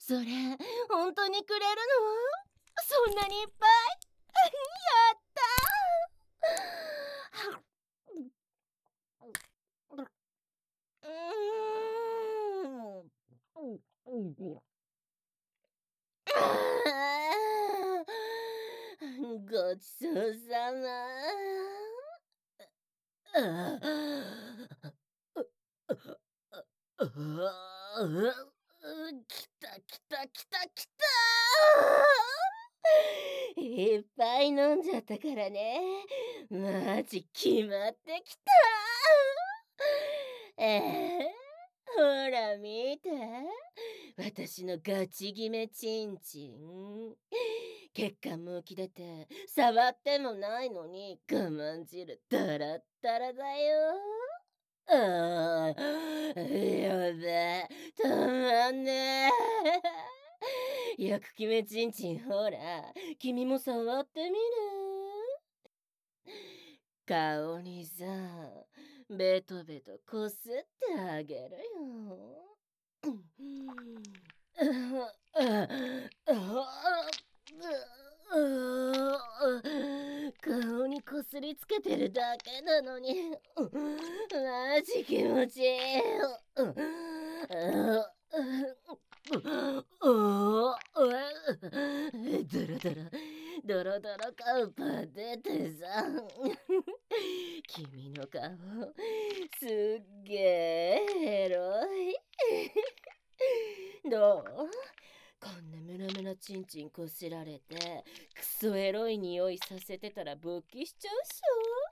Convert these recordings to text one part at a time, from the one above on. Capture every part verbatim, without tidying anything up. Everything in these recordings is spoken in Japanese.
それ、本当にくれるの？そんなにいっぱい？やったー。うーん。ごちそうさま。ああ、きたきたきたきた。いっぱい飲んじゃったからね。マジ決まってきた。ええ、ほら見て。私のガチ決めチンチン。血管も浮き出て触ってもないのに我慢汁ダラッダラだよ。ああ、やべ、たまんねえ。よく決めちんちん、ほら君も触ってみる。顔にさ、ベトベトこすってあげるよ。顔にこすりつけてるだけなのに、マジ気持ちいい。ドロドロドロドロカウパー出てさ。君の顔すっげえエロい。どう？こんなムラムラチンチンこすられてクソエロい匂いさせてたら勃起しちゃうっし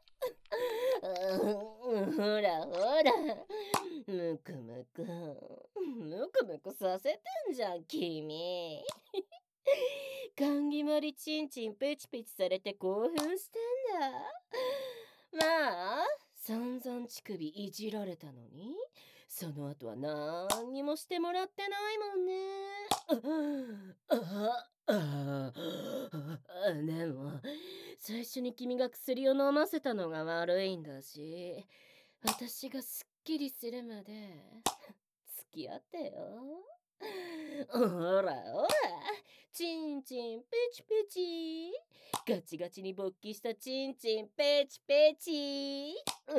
ょ。うん、ほらほら、むくむくむくむくさせてんじゃん君。感決まりチンチンペチペチされて興奮してんだ。まあ散々乳首いじられたのにその後はなんにもしてもらってないもんね。あああ、でも最初に君が薬を飲ませたのが悪いんだし、私がすっきりするまで付き合ってよ。ほらほら、チンチンペチペチ、ガチガチに勃起したチンチンペチペチ。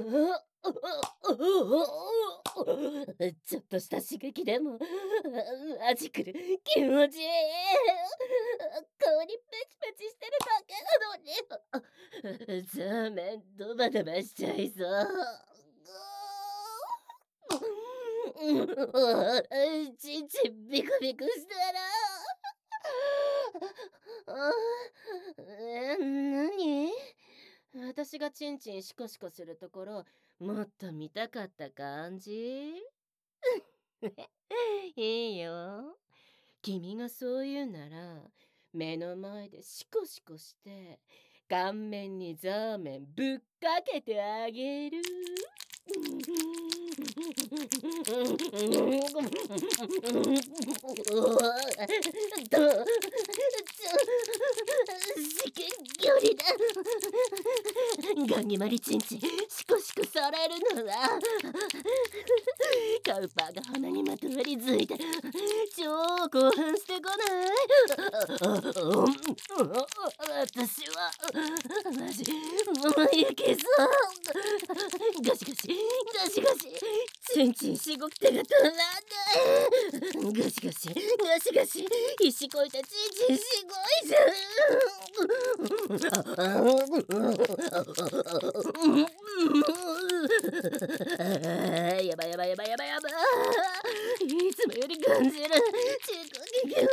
ちょっとした刺激でもマジくる、気持ちいい。顔にペチペチしてるだけなのにザーメンドバドバしちゃいそう。ちんちんビクビクしたら。え、なに？私がチンチンシコシコするところもっと見たかった感じ？いいよ。君がそう言うなら目の前でシコシコして顔面にザーメンぶっかけてあげる。ど至近距離だ。ガンギマリチンチンシコシコされるのはカウパーが鼻にまとわりついて超興奮してこない？私はマジもういけそう。ガシガシガシガシチンチンしごき手が止まんない。ガシガシガシガシ石こいたチンチンしごいじゃん。やばいやばいやばいやばいやばい。いつもより感じるチコキ気持ちいい。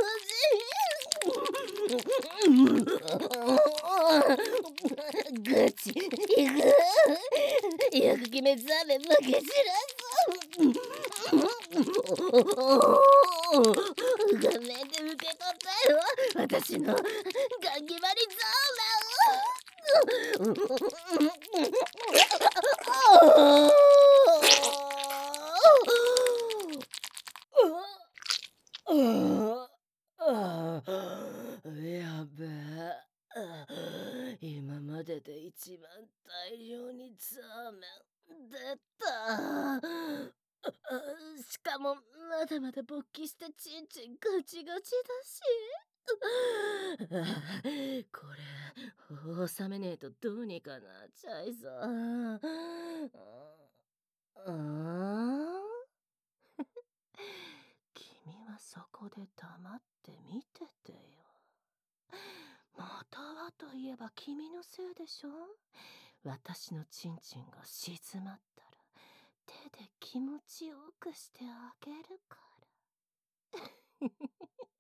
ガチいく。よく決めザーメン負け知らず。画面で受け取ったよ、私のガン決まりザーメン。やべえ、今までで一番大量にザーメン出た。 しかもまだまだ勃起したチンチンガチガチだし。これ収めねえとどうにかなっちゃいそう。ああ君はそこで黙って見ててよ。またはといえば君のせいでしょ。私のチンチンが静まったら手で気持ちよくしてあげるから。